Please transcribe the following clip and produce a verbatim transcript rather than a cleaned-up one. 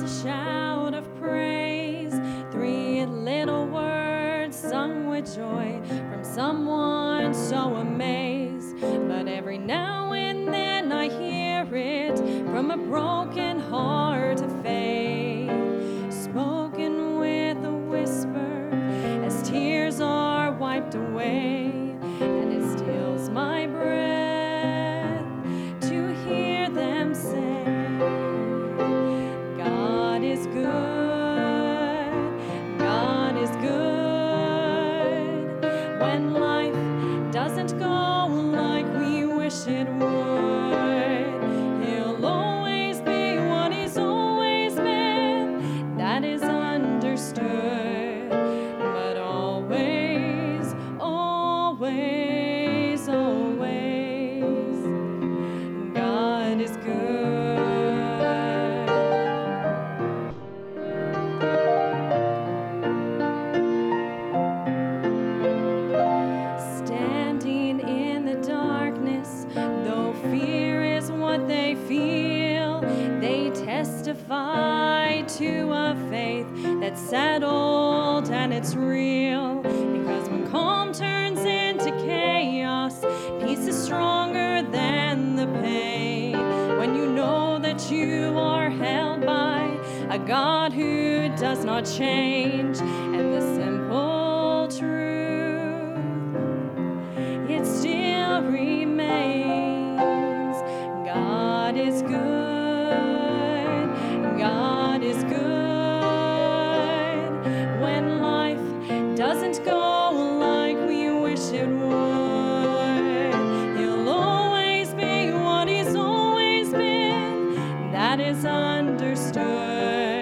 shout of praise, three little words sung with joy from someone so amazed. But every now and then I hear it from a broken heart of faith, spoken with a whisper as tears are wiped away, and it steals my breath to hear them say, God is good, God is good. When life doesn't go like we wish it would, He'll always be what He's always been. That is understood, but always, always, always, God is good. Standing in the darkness, though fear is what they feel, they testify to a faith that's settled and it's real. Because when calm turns into chaos, peace is stronger than the pain. When you know that you are held by a God who does not change, and the simple truth, it still remains, God is good, God is good. When life doesn't go like we wish it would, He'll always be what He's always been. That is understood,